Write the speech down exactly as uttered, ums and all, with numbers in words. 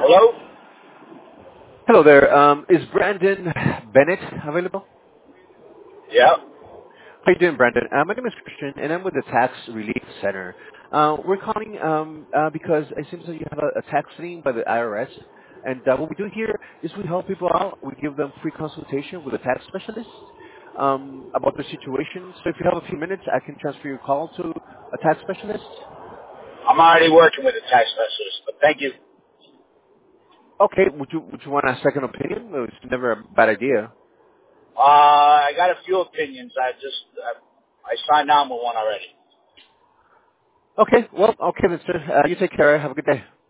Hello? Hello there. Um, is Brandon Bennett available? Yeah. How you doing, Brandon? Uh, my name is Christian, and I'm with the Tax Relief Center. Uh, we're calling um, uh, because it seems that you have a, a tax lien by the I R S, and uh, what we do here is we help people out. We give them free consultation with a tax specialist um, about their situation. So if you have a few minutes, I can transfer your call to a tax specialist. I'm already working with a tax specialist, but thank you. Okay. Would you would you want a second opinion? It's never a bad idea. Uh, I got a few opinions. I just, I, I signed on with one already. Okay. Well, okay, mister. Uh, you take care. Have a good day.